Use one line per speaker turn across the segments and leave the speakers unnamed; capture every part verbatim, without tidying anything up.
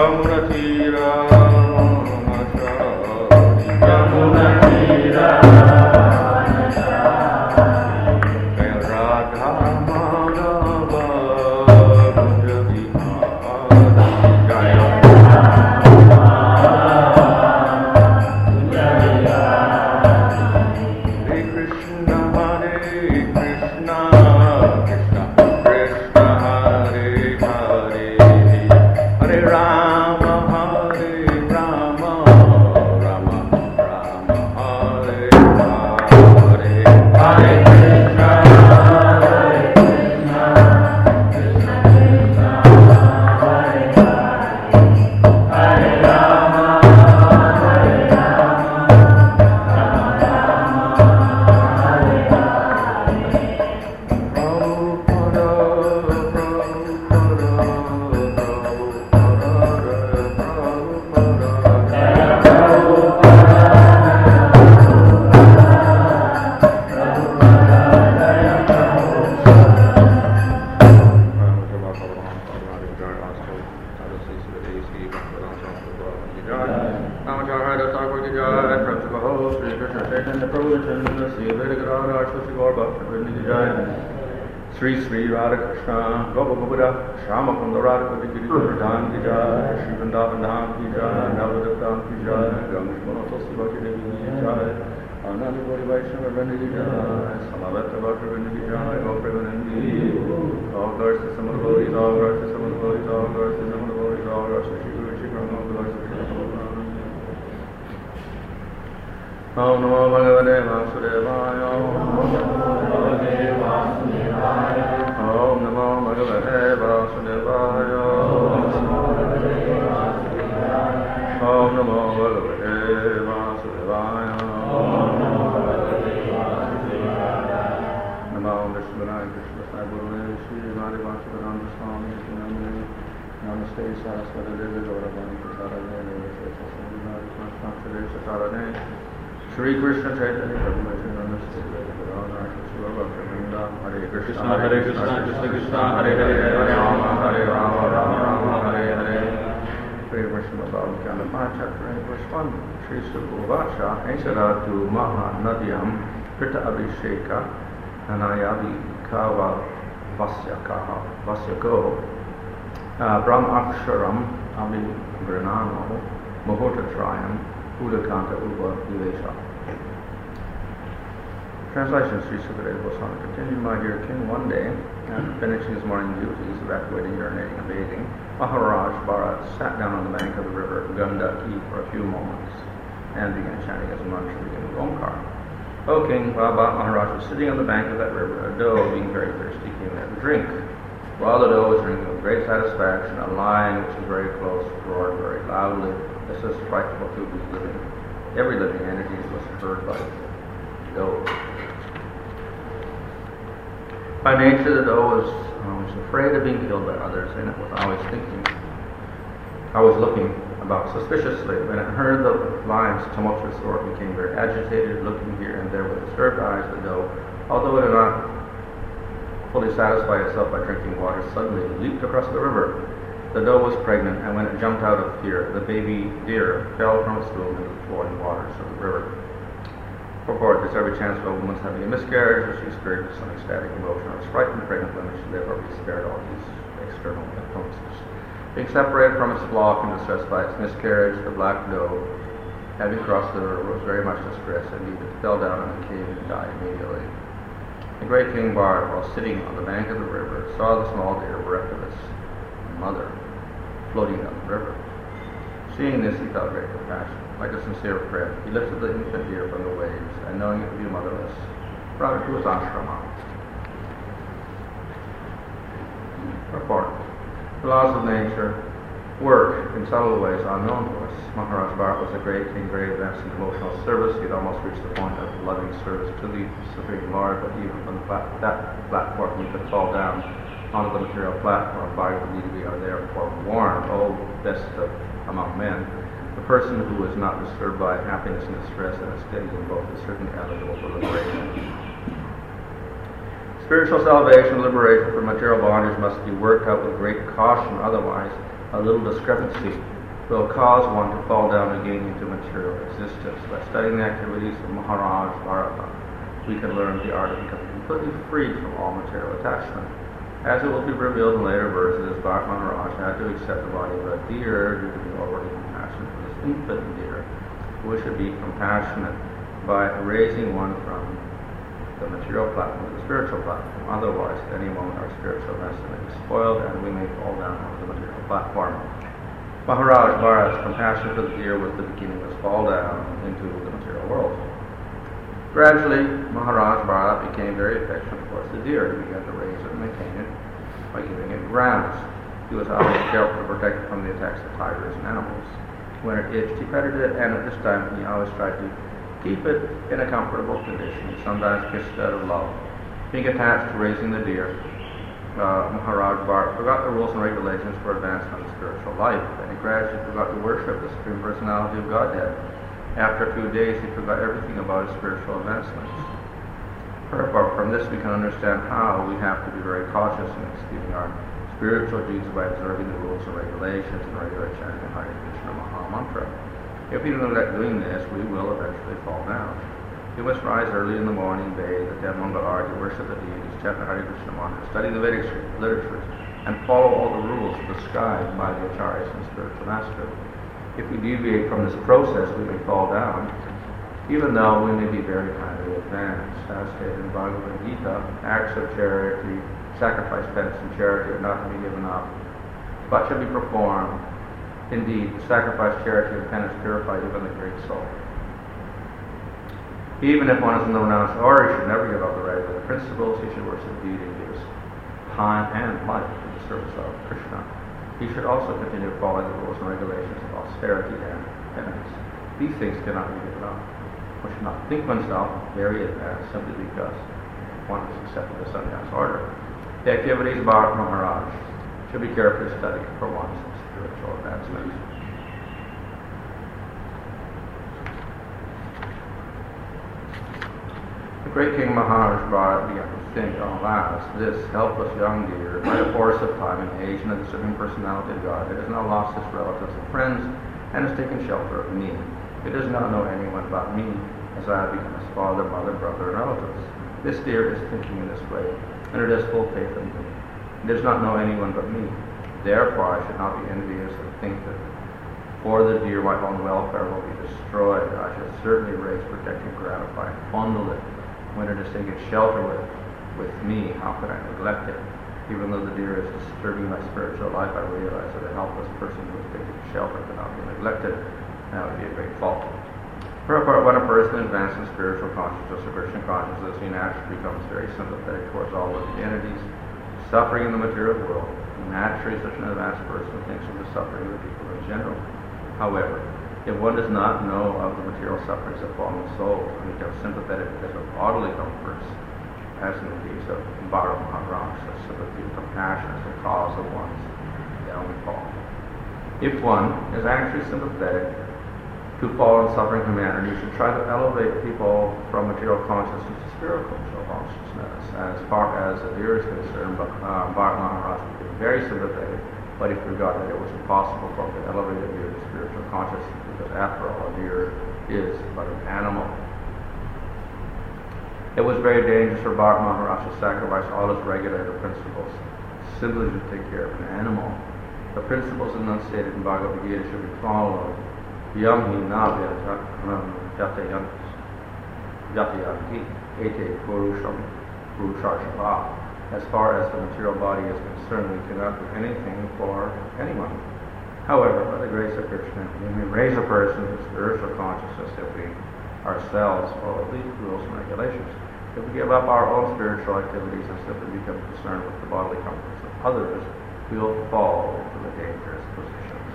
Sri Sri Radha Krishna, Gopa Gopada, Shama Kunda Radha Kodi Giri Pradhan Ki Jai, Shri Vrindavan Dham Ki Jai, Navadip Dham Ki Jai, Ganga Shmona Tulsi Bhakti Devi Ki Jai, Ananda Gauri Vaishnava Vrinda Ki Jai, Samaveta Bhakti Vrinda Ki Jai, Go Premanandi, all glories to some of the devotees, all glories to some of the devotees, all glories to some of the devotees, all glories to Shri Guru Shri Ram, all glories to Shri Ram. Om Namo Bhagavate Vasudevaya, Om Namo Bhagavate Vasudevaya, Om Namo Bhagavate Vasudevaya, Om Namo Bhagavate Vasudevaya, Namo Vishnu Krishna Sai Guru Shri Mari Vasavananda Swami Namane Namaste Saraswati Devi Gauravani Prasarane Namaste Saraswati Saraswati Shri Krishna Chaitanya Prabhu Nityananda Hare Krishna Hare Krishna Krishna Krishna Hare Hare Hare Rama Hare Rama Rama Rama Hare Hare Shri Vishnu Bhagavan Gyan Mahachakra verse one Shri Subhavacha Esaratu Maha Nadyam Prita Abhisheka Nanayavi Kava Vasyakaha Vasyako Brahmaksharam Abhi Vrinano Mahotatrayam Udakanta Uva Nivesha. Translation Sri Sukadeva Goswami continued, my dear king, one day, after finishing his morning duties, evacuating, urinating, and bathing, Maharaj Bharat sat down on the bank of the river Gandaki for a few moments and began chanting his mantra beginning with Omkar. O king, while Maharaj was sitting on the bank of that river, a doe, being very thirsty, came in to drink. While the doe was drinking with great satisfaction, a lion, which was very close, roared very loudly. This is frightful to whose living. Every living entity was heard by the doe. By nature, the doe was always afraid of being killed by others, and it was always thinking, always looking about suspiciously. When it heard the lion's tumultuous roar, it became very agitated, looking here and there with disturbed eyes. The doe, although it had not fully satisfied itself by drinking water, suddenly leaped across the river. The doe was pregnant, and when it jumped out of fear, the baby deer fell from its womb into the flowing waters of the river. Purport: there's every chance of a woman's having a miscarriage, or she's experienced some ecstatic emotion, or frightened pregnant women should therefore be spared all these external influences. Being separated from its flock and distressed by its miscarriage, the black doe, having crossed the river, was very much distressed, and indeed it fell down in the cave and died immediately. The great King Bharat, while sitting on the bank of the river, saw the small deer bereft of its mother floating down the river. Seeing this, he felt great compassion. Like a sincere friend, he lifted the infant deer from the waves, and knowing it to be motherless, brought it to his ashrama. Report. The laws of nature work in subtle ways unknown to us. Maharaj Bharat was a great king, very advanced in devotional service. He had almost reached the point of loving service to the Supreme Lord, but even from the plat- that platform he could fall down onto the material platform. Bhagavad Gita are therefore warned, O best of among men, the person who is not disturbed by happiness and distress and is steady in both is certainly eligible for liberation. Spiritual salvation and liberation from material bondage must be worked out with great caution, otherwise a little discrepancy will cause one to fall down again into material existence. By studying the activities of Maharaj Bharata, we can learn the art of becoming completely freed from all material attachment. As it will be revealed in later verses, Bharat Maharaj had to accept the body of a deer due to be overly compassionate for this infant deer. We should be compassionate by raising one from the material platform to the spiritual platform. Otherwise, at any moment our spiritual lesson may be spoiled and we may fall down onto the material platform. Maharaj Bharat's compassion for the deer was the beginning of his fall down into the material world. Gradually, Maharaj Bharat became very affectionate towards the deer. He began to raise it and maintain it by giving it grounds. He was always careful to protect it from the attacks of tigers and animals. When it itched, he petted it, and at this time he always tried to keep it in a comfortable condition. He sometimes kissed it out of love. Being attached to raising the deer, uh, Maharaj Bharat forgot the rules and regulations for advancement of spiritual life, and he gradually forgot to worship the Supreme Personality of Godhead. After a few days, he forgot everything about his spiritual advancements. Apart from this, we can understand how we have to be very cautious in executing our spiritual duties by observing the rules and regulations and regular chanting the Hare Krishna Maha Mantra. If we neglect doing this, we will eventually fall down. We must rise early in the morning, bathe, attend Mangal Arati, worship the deities, chant the Hare Krishna Mantra, study the Vedic literatures, and follow all the rules prescribed by the acharyas and spiritual master. If we deviate from this process, we may fall down, even though we may be very highly advanced. As stated in Bhagavad Gita, acts of charity, sacrifice, penance, and charity are not to be given up, but should be performed. Indeed, sacrifice, charity, and penance purify even the great soul. Even if one is in the renounced order, he should never give up the regular principles. He should worship deity and give his time and life to the service of Krishna. He should also continue following the rules and regulations of austerity and penance. These things cannot be given up. One should not think oneself very advanced simply because one has accepted the sannyas order. The activities of Bharat Maharaj should be carefully studied for one's spiritual advancement. The great King Maharaj Bharat began to think, alas, this helpless young deer, by the force of time and age and of the Supreme Personality of God, it has now lost its relatives and friends and has taken shelter of me. It does not know anyone but me, as I have become its father, mother, brother, and relatives. This deer is thinking in this way, and it has full faith in me. It does not know anyone but me. Therefore, I should not be envious and think that for the deer my own welfare will be destroyed. I should certainly raise, protect, and gratify, and fondle it. When it is taking shelter with, with me, how could I neglect it? Even though the deer is disturbing my spiritual life, I realize that a helpless person who is taking shelter cannot be neglected. That would be a great fault. For a part, when a person advances in spiritual consciousness or Christian consciousness, he naturally becomes very sympathetic towards all living entities suffering in the material world. Naturally, such an advanced person thinks of the suffering of the people in general. However, if one does not know of the material sufferings of fallen souls and becomes sympathetic because of bodily comforts, as in the case of Bharat Maharaj, such sympathy and compassion is the cause of one's downfall. If one is actually sympathetic to fallen suffering humanity, you should try to elevate people from material consciousness to spiritual consciousness. As far as the deer is concerned, but uh, Bharat Maharaj was very sympathetic, but he forgot that it was impossible for him to elevate a deer to spiritual consciousness, because after all, a deer is but an animal. It was very dangerous for Bharat Maharaj to sacrifice all his regulator principles simply to take care of an animal. The principles enunciated in Bhagavad Gita should be followed. Yam hi na yatayanti ete purusham purushashava. As far as the material body is concerned, we cannot do anything for anyone. However, by the grace of Krishna, we may raise a person to spiritual consciousness if we ourselves follow these rules and regulations. If we give up our own spiritual activities and simply become concerned with the bodily comforts of others, we will fall into the dangerous positions.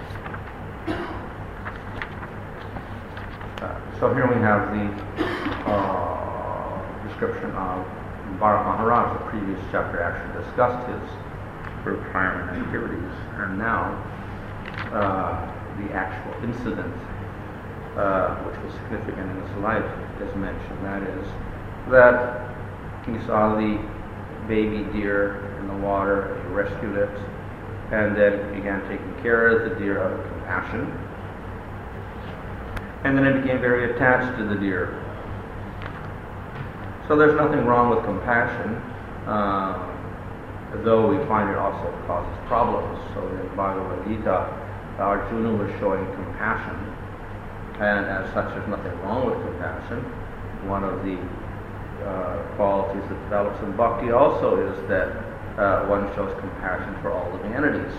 Uh, so here we have the uh, description of Bharat Maharaj. The previous chapter actually discussed his retirement activities, and now uh, the actual incident uh, which was significant in his life is mentioned. That is, that he saw the baby deer in the water, he rescued it, and then began taking care of the deer out of compassion. And then it became very attached to the deer. So there's nothing wrong with compassion, uh, though we find it also causes problems. So in Bhagavad Gita, Arjuna was showing compassion, and as such there's nothing wrong with compassion. One of the uh, qualities that develops in bhakti also is that uh, one shows compassion for all living entities.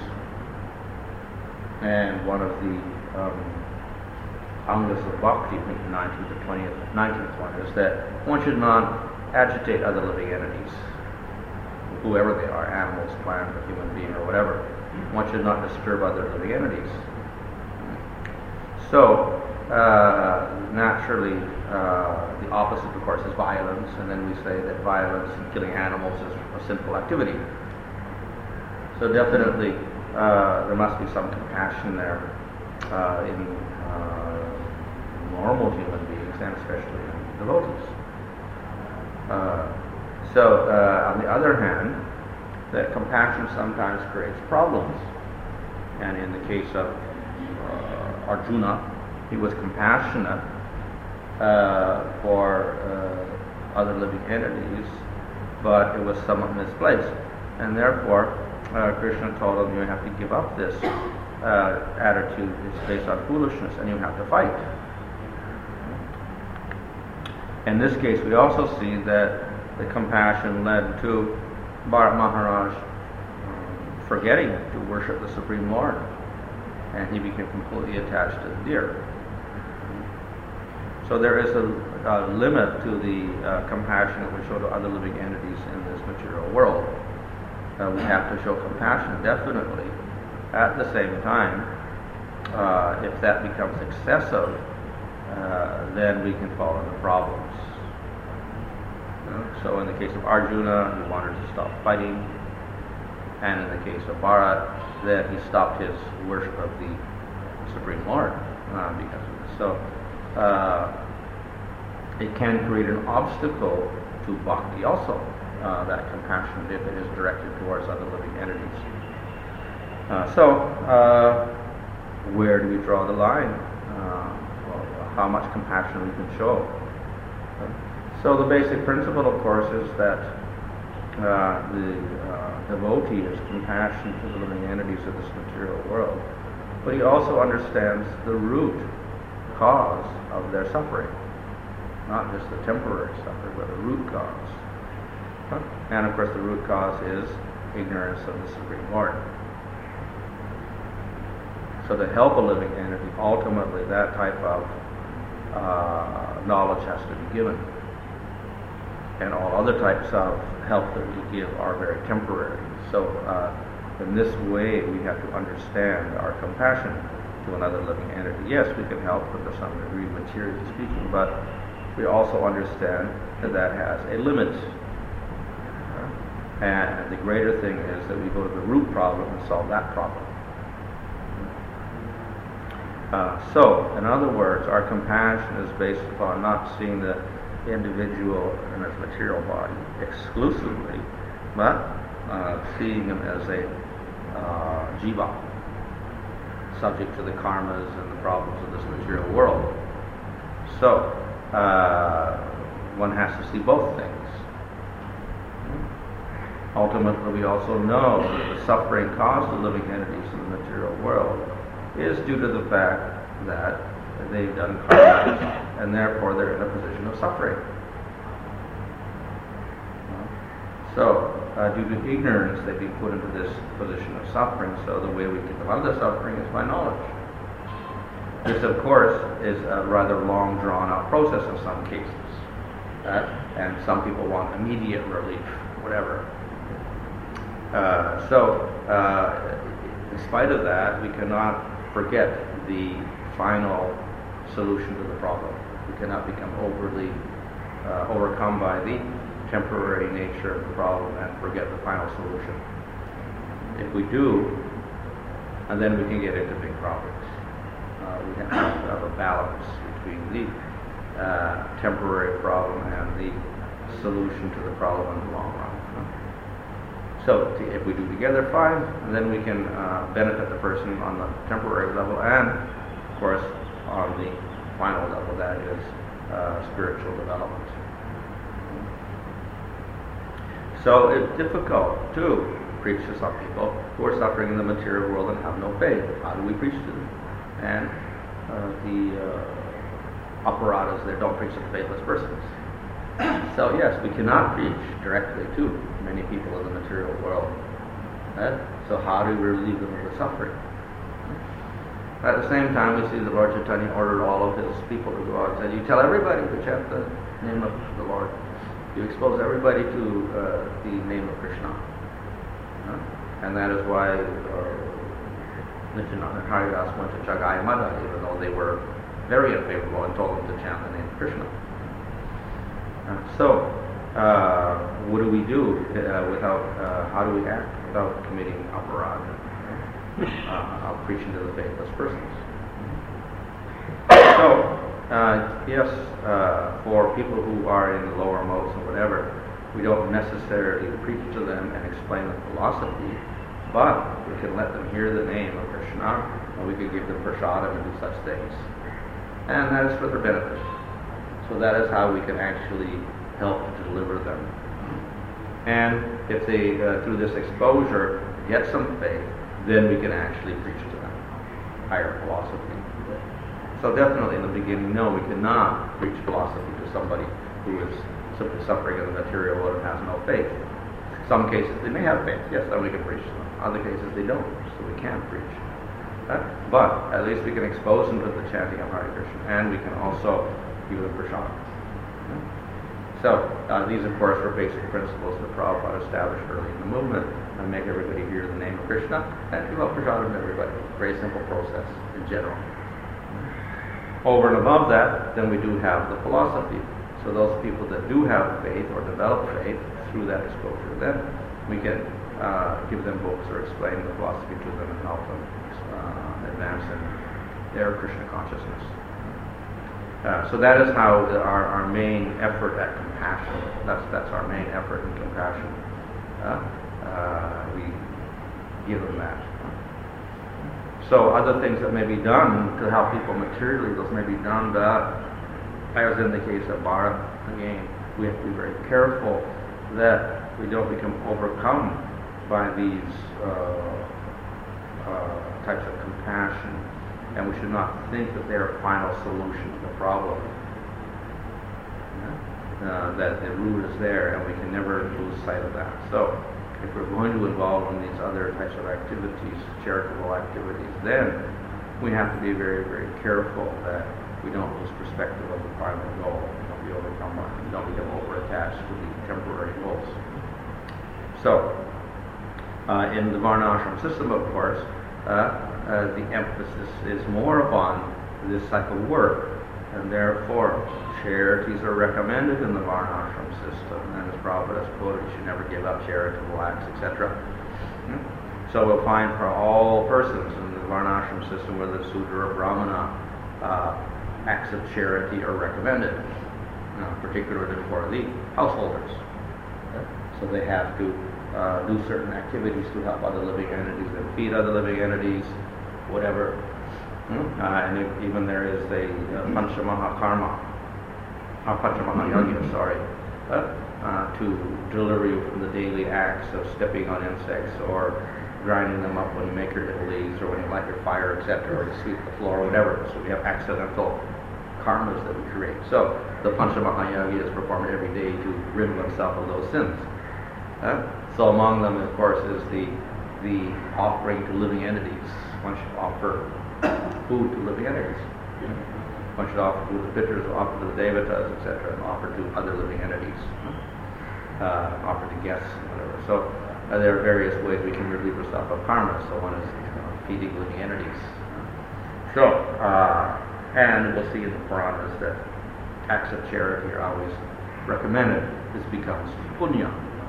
And one of the um, angas of bhakti, I think the nineteenth or twentieth, nineteenth one, is that one should not agitate other living entities, whoever they are, animals, plant, or human being, or whatever. One should not disturb other living entities. So, uh, naturally, uh, the opposite, of course, is violence, and then we say that violence and killing animals is a sinful activity. So definitely, uh, there must be some compassion there uh, in uh, normal human beings, and especially in devotees. Uh, so, uh, on the other hand, that compassion sometimes creates problems. And in the case of uh, Arjuna, he was compassionate uh, for uh, other living entities, but it was somewhat misplaced. And therefore, uh, Krishna told him, you have to give up this uh, attitude. It's based on foolishness, and you have to fight. In this case, we also see that the compassion led to Bharat Maharaj um, forgetting to worship the Supreme Lord, and he became completely attached to the deer. So there is a, a limit to the uh, compassion that we show to other living entities in this material world. Uh, we have to show compassion, definitely. At the same time, uh, if that becomes excessive, uh, then we can fall into problems. So in the case of Arjuna, he wanted to stop fighting, and in the case of Bharat, that he stopped his worship of the Supreme Lord uh, because of this. So uh, it can create an obstacle to bhakti also, uh, that compassion, if it is directed towards other living entities. Uh, so uh, where do we draw the line? Uh, well, how much compassion we can show? So the basic principle, of course, is that uh, the uh, devotee is compassionate to the living entities of this material world, but he also understands the root cause of their suffering, not just the temporary suffering, but the root cause. Huh? And of course, the root cause is ignorance of the Supreme Lord. So to help a living entity, ultimately that type of uh, knowledge has to be given. And all other types of help that we give are very temporary. So uh, in this way, we have to understand our compassion to another living entity. Yes, we can help to some degree, materially speaking, but we also understand that that has a limit. Uh, and the greater thing is that we go to the root problem and solve that problem. Uh, so, in other words, our compassion is based upon not seeing the individual in his material body exclusively, but uh, seeing him as a uh, jiva, subject to the karmas and the problems of this material world. So, uh, one has to see both things. Ultimately, we also know that the suffering caused to living entities in the material world is due to the fact that they've done karma, and therefore they're in a position of suffering. So, uh, due to ignorance, they've been put into this position of suffering. So the way we get them out of the suffering is by knowledge. This, of course, is a rather long, drawn-out process in some cases, uh, and some people want immediate relief, whatever. Uh, so, uh, in spite of that, we cannot forget the final solution to the problem. We cannot become overly uh, overcome by the temporary nature of the problem and forget the final solution. If we do, and then we can get into big problems. Uh, we have to have a balance between the uh, temporary problem and the solution to the problem in the long run. So t- if we do together, fine, and then we can uh, benefit the person on the temporary level, and of course on the final level, that is uh, spiritual development. So it's difficult to preach to some people who are suffering in the material world and have no faith. How do we preach to them? And uh, the uh, apparatus there don't preach to faithless persons. So yes, we cannot preach directly to many people in the material world. Right? So how do we relieve them of the suffering? At the same time, we see the Lord Chaitanya ordered all of his people to go out and say, you tell everybody to chant the name of the Lord. You expose everybody to uh, the name of Krishna. Uh, and that is why uh, Nityananda and Haridas went to Chagai Mada, even though they were very unfavorable, and told them to chant the name of Krishna. Uh, so, uh, what do we do uh, without, uh, how do we act without committing aparadha, uh, of preaching to the faithless persons? So, uh, yes, uh, for people who are in the lower modes or whatever, we don't necessarily preach to them and explain the philosophy, but we can let them hear the name of Krishna, and we can give them prasadam and do such things. And that is for their benefit. So that is how we can actually help to deliver them. And if they, uh, through this exposure, get some faith, then we can actually preach to them higher philosophy. So definitely in the beginning, no, we cannot preach philosophy to somebody who is simply suffering in the material world and has no faith. Some cases they may have faith, yes, then we can preach to them. Other cases they don't, so we can't preach. Uh, but at least we can expose them to the chanting of Hare Krishna, and we can also give them prasadam. So uh, these, of course, were basic principles that Prabhupada established early in the movement, and make everybody hear the name of Krishna, and give out prasadam to everybody. Very simple process in general. Over and above that, then we do have the philosophy. So those people that do have faith or develop faith through that exposure, then we can uh, give them books or explain the philosophy to them and help them uh, advance in their Krishna consciousness. Uh, so that is how the, our, our main effort at compassion, that's, that's our main effort in compassion. Uh, uh, we give them that. So other things that may be done to help people materially, those may be done, but as in the case of Bharat, again, we have to be very careful that we don't become overcome by these uh, uh, types of compassion, and we should not think that they're a final solution to the problem. Uh, that the root is there, and we can never lose sight of that. So, if we're going to involve in these other types of activities, charitable activities, then we have to be very, very careful that we don't lose perspective of the final goal. We don't be overcome by, we don't become over-attached to the temporary goals. So, uh, in the Varnashram system, of course, uh, uh, the emphasis is more upon this type of work, and therefore charities are recommended in the Varnashram system. And as Prabhupada has quoted, you should never give up charitable acts, et cetera. Hmm? So we'll find for all persons in the Varnashram system, whether it's Sudra or Brahmana, uh, acts of charity are recommended, uh, particularly for the householders. Okay? So they have to uh, do certain activities to help other living entities, and feed other living entities, whatever. Hmm? Uh, and if, even there is a uh, Panchamaha Karma, uh, Panchamaha Yajna, sorry, uh, uh, to deliver you from the daily acts of stepping on insects, or grinding them up when you make your idlis, or when you light your fire, et cetera, or you sweep the floor, or whatever. So we have accidental karmas that we create. So the Panchamahayaga is performed every day to rid oneself of those sins. Uh, so among them, of course, is the the offering to living entities. One should offer food to living entities. One should offer food to the pitchers, offer to the devatas, et cetera, and offer to other living entities. Uh, offer to guests, and whatever. So uh, there are various ways we can relieve ourselves of karma. So one is uh, feeding living entities. So, uh, and we'll see in the Puranas that acts of charity are always recommended. This becomes punya.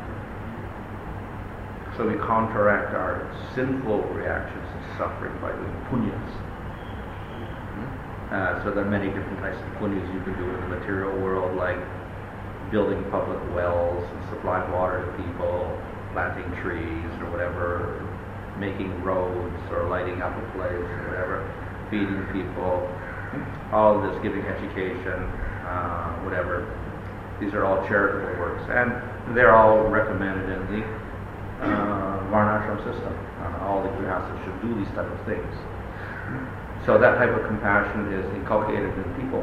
So we counteract our sinful reactions to suffering by doing punyas. Uh, so there are many different types of punyas you can do in the material world, like building public wells and supplying water to people, planting trees or whatever, making roads or lighting up a place or whatever, feeding people, all this, giving education, uh, whatever. These are all charitable works, and they're all recommended in the uh, Varnashram system. Uh, all the grihastas should do these type of things. So that type of compassion is inculcated in people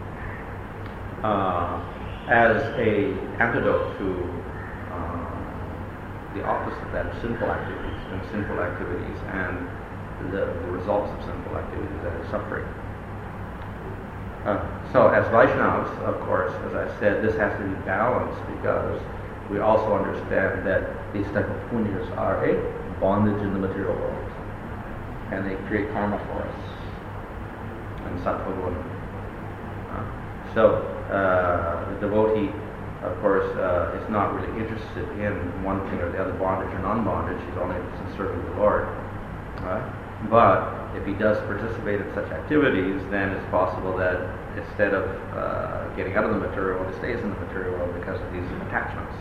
uh, as a antidote to uh, the opposite, that of sinful activities, and sinful activities, and the, the results of sinful activities, that is suffering. Uh, so as Vaishnavas, of course, as I said, this has to be balanced, because we also understand that these type of punyas are a bondage in the material world, and they create karma for us, and sattva guna. Uh, so uh, the devotee, of course, uh, is not really interested in one thing or the other, bondage or non-bondage. He's only interested in serving the Lord. Uh, but if he does participate in such activities, then it's possible that instead of uh, getting out of the material world, he stays in the material world because of these attachments.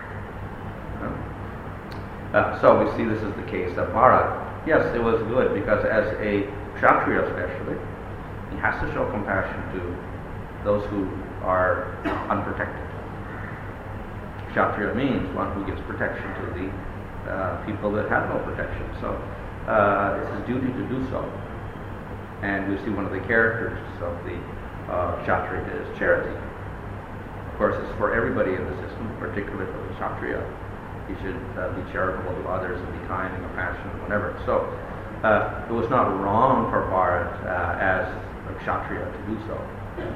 Uh, so we see this is the case of Bharat. Yes, it was good, because as a Kshatriya especially, he has to show compassion to those who are unprotected. Kshatriya means one who gives protection to the uh, people that have no protection. So Uh, it's his duty to do so. And we see one of the characters of the uh, Kshatriya is charity. Of course, it's for everybody in the system, particularly for the Kshatriya. He should uh, be charitable to others and be kind and compassionate, whatever. So uh, it was not wrong for Bharat uh, as a Kshatriya to do so.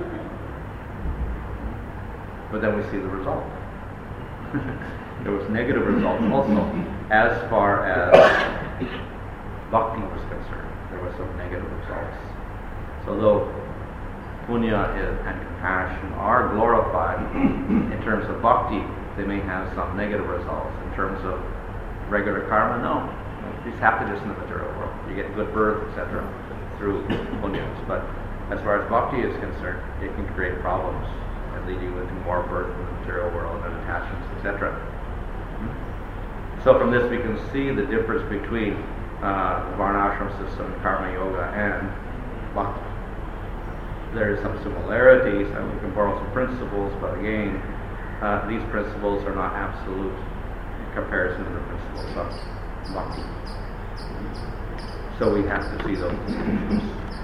But then we see the result. There was negative results also, as far as bhakti was concerned. There were some negative results. So though punya and compassion are glorified in terms of bhakti, they may have some negative results. In terms of regular karma, no. There's happiness in the material world. You get good birth, et cetera, through punyas. But as far as bhakti is concerned, it can create problems and lead you into more birth in the material world and attachments, et cetera. So from this we can see the difference between Uh, the Varnashram system, Karma Yoga, and Bhakti. There is some similarities, and we can borrow some principles, but again, uh, these principles are not absolute in comparison to the principles of Bhakti. So we have to see those distinctions.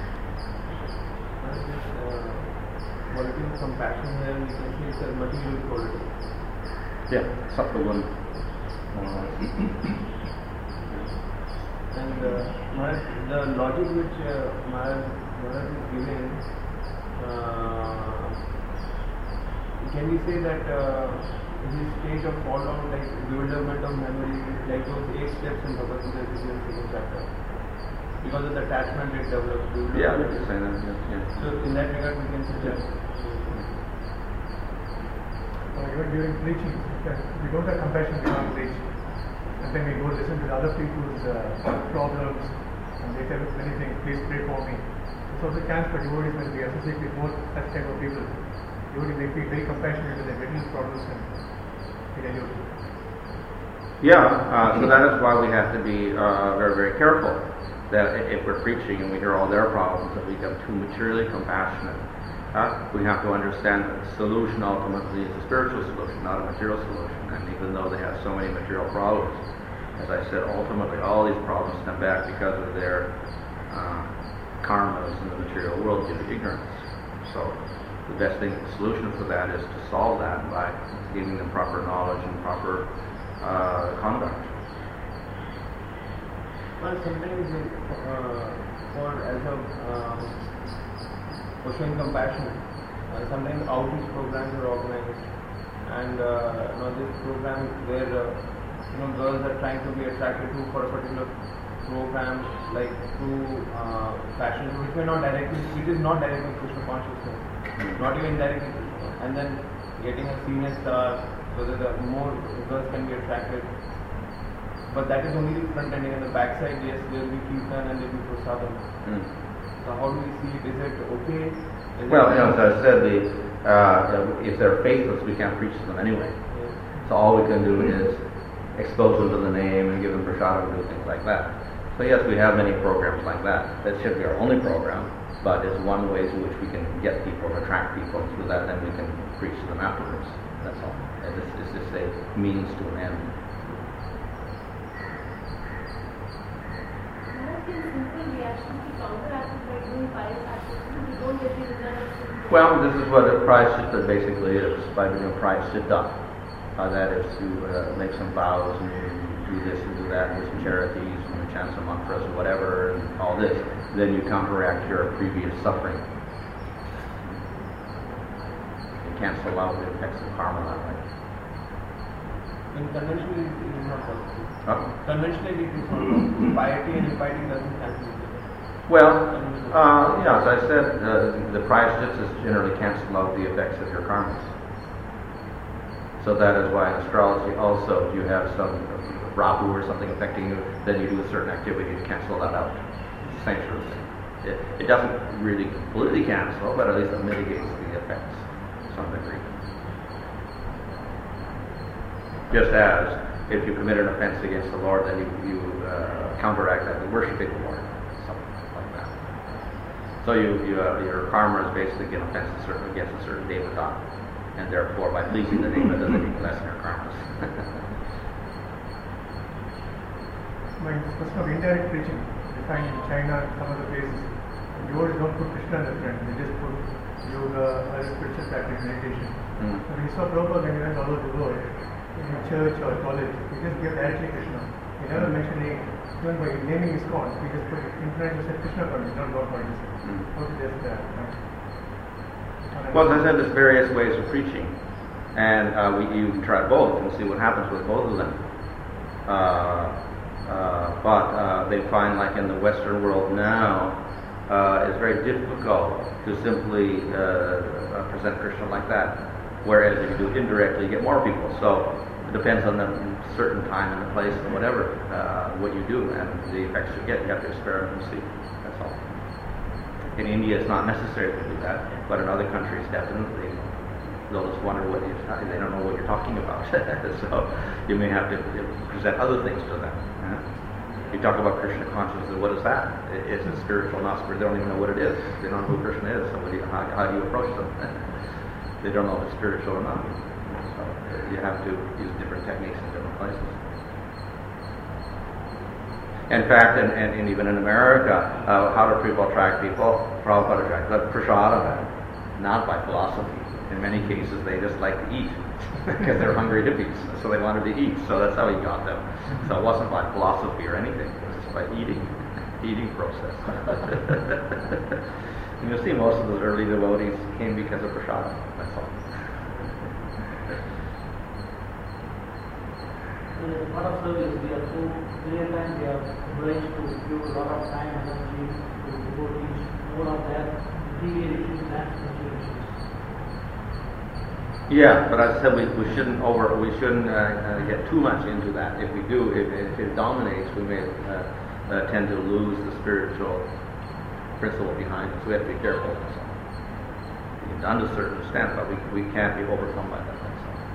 Quality of compassion there, we can see it's a material quality.
Yeah, sattva guna.
And uh, Maharaj, the logic which uh, Maharaj, Maharaj is giving, uh, can we say that uh, this state of fall down, like bewilderment of memory, like those eight steps in Bhagavad Gita, this is in second chapter, because of the attachment it develops.
Yeah, we can say that. Yes, yes.
So in that regard, we can suggest.
Uh, even during preaching, we don't have compassion, we can't preach. And then we go listen to the other people's uh, problems, and they tell us anything, please pray for me. It's also a chance for devotees when we associate with more such type of people. Devotees, they feel very compassionate to their material problems and they tell you.
Yeah, uh, so that is why we have to be uh, very, very careful that if we're preaching and we hear all their problems, that we become too materially compassionate. Uh, we have to understand that the solution ultimately is a spiritual solution, not a material solution. And even though they have so many material problems, as I said, ultimately all these problems come back because of their uh, karmas in the material world due to ignorance. So the best thing, the solution for that is to solve that by giving them proper knowledge and proper uh, conduct.
Well, sometimes uh, for as a uh, for showing compassion, uh, sometimes outreach programs are organized, and uh, you know this program where uh, you know girls are trying to be attracted to for a particular program, like through uh, fashion, which may not directly, which is not directly Krishna consciousness, not even directly Krishna, and then getting a senior star so that the more girls can be attracted. But that is only the front ending, and the backside, yes, there will be kirtan and there will be prasadam. Mm. So how do we see it? Is it okay? Is
well,
it
you know, as I said, the, uh, if they're faithless, we can't preach to them anyway.
Yes.
So all we can do is expose them to the name and give them prashadam and do things like that. So yes, we have many programs like that. That should be our only program, but it's one way in which we can get people, attract people through that, and we can preach to them afterwards. That's all. And this is just a means to an end. Well, this is what a prayaschitta basically is, by doing a prayaschitta. Uh, that is to uh, make some vows and do this and do that, and do some charities and chant some mantras or whatever, and all this. Then you counteract your previous suffering. You cancel out the effects of karma that way.
In conventionally, it is not possible.
Huh?
Conventionally, it is not possible. Piety and impiety doesn't cancel each other.
Well, uh, yeah, as I said, uh, the prayaschitta generally cancel out the effects of your karmas. So that is why in astrology also, if you have some Rahu or something affecting you, then you do a certain activity to cancel that out. Same sort of thing. It, it doesn't really completely cancel, but at least it mitigates the effects to some degree. Just as if you commit an offense against the Lord, then you, you uh, counteract that with worshiping the Lord, something like that. So you, you, uh, your karma is basically an offense against a certain devata, and therefore by pleasing the devata, then you can lessen your karmas.
My question of indirect preaching, you find in China and some other places, devotees don't put Krishna in the front, they just put yoga, other spiritual practice, meditation.
Mm.
But we saw Prabhupada when he went all over the world, in a church or college, he just gave directly Krishna. He never mentioned name, even by naming his cause, he just put infinite, he said Krishna for me, not God for me.
Mm.
How to just that?
Well, as I said, there's various ways of preaching, and uh, we, you can try both and see what happens with both of them. Uh, uh, but uh, they find, like in the Western world now, uh, it's very difficult to simply uh, present Krishna like that. Whereas if you do it indirectly, you get more people. So it depends on the certain time and the place and whatever, uh, what you do and the effects you get. You have to experiment and see. That's all. In India, it's not necessary to do that, but in other countries, definitely, they'll just wonder what you're talking. They don't know what you're talking about. So you may have to present other things to them. Uh, you talk about Krishna consciousness. What is that? Is it spiritual, not spiritual? They don't even know what it is. They don't know who Krishna is. So what do you, how, how do you approach them? They don't know if it's spiritual or not. So you have to use different techniques in different places. In fact, and, and, and even in America, uh, how do people attract people? Prabhupada attract by prasadam, not by philosophy. In many cases, they just like to eat because they're hungry hippies, so they wanted to eat. So that's how he got them. So it wasn't by philosophy or anything; it was just by eating, eating process. And you'll see most of those early devotees came because of prasadam. That's all.
In part of service, we are so clear time, we are obliged to give a lot of time and energy to devotees, more of that, deviations and situations.
Yeah, but as I said, we, we shouldn't over, we shouldn't uh, uh, get too much into that. If we do, if, if it dominates, we may uh, uh, tend to lose the spiritual principle behind it. So we have to be careful. So, we can done to a certain extent, but we, we can't be overcome by that. So.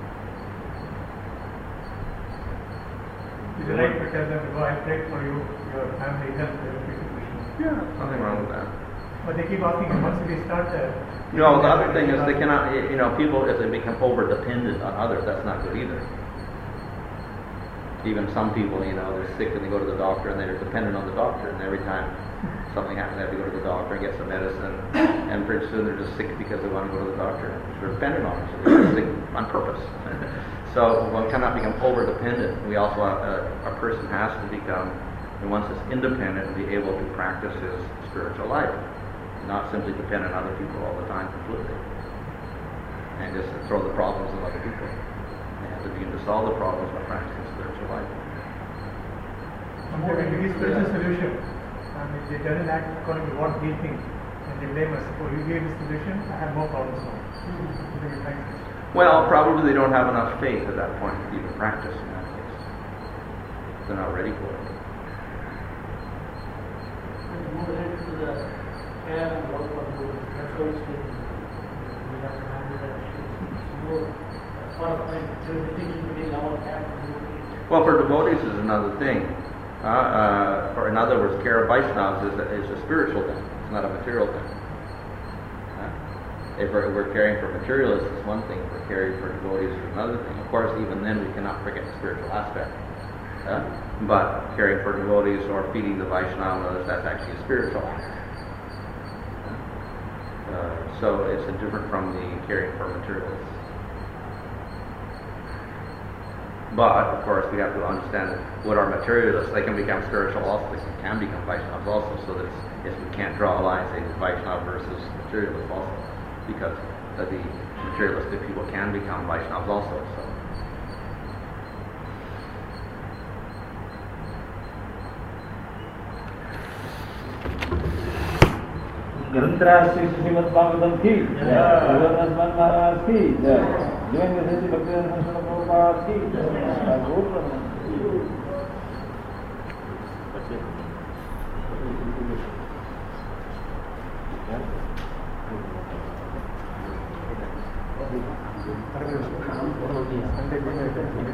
Is it right to tell them, go, I prayed for you, your family health, they will speak to Krishna?
Yeah, nothing wrong with that.
But they keep asking, once they start uh,
You know, the other thing is they cannot, you know, people, if they become over-dependent on others, that's not good either. Even some people, you know, they're sick and they go to the doctor and they're dependent on the doctor, and every time something happens, they have to go to the doctor and get some medicine, and pretty soon they're just sick because they want to go to the doctor. They're dependent on it, so they're sick on purpose. So one cannot become over-dependent. We also, uh, a person has to become, and once it's independent, and be able to practice his spiritual life. Not simply depend on other people all the time completely, and just throw the problems on other people. They have to begin to solve the problems by practicing spiritual life.
Sometimes when you give spiritual solution, and if they doesn't act according to what we think, and they blame us, oh, you gave the solution, I have more problems now. Mm-hmm.
Well, probably they don't have enough faith at that point to even practice in that case. They're not ready for it.
And to move ahead to the care and work for the that's why it's taken. We have to handle that issue. It's more, as far as point, there is a distinction between our care and duty.
Well, for devotees is another thing. Uh, uh, for in other words, care of Vaishnavas is a, is a spiritual thing. It's not a material thing. Uh, if we're, we're caring for materialists, it's one thing. If we're caring for devotees, is another thing. Of course, even then, we cannot forget the spiritual aspect. Uh, but caring for devotees or feeding the Vaishnavas, that's actually a spiritual act. Uh, so it's a different from the caring for materialists. But, of course, we have to understand what are materialists. They can become spiritual also. They can become Vaishnavas also. So that it's, it's, we can't draw a line saying Vaishnava versus materialist also. Because uh, the materialistic people can become Vaishnavas also. So.
ग्रंथराज Shri Shrimad Bhagavatam की जय, महाराज की जय, जय श्री भक्तिवेदांत स्वामी प्रभुपाद की जय, गौर
Sunday,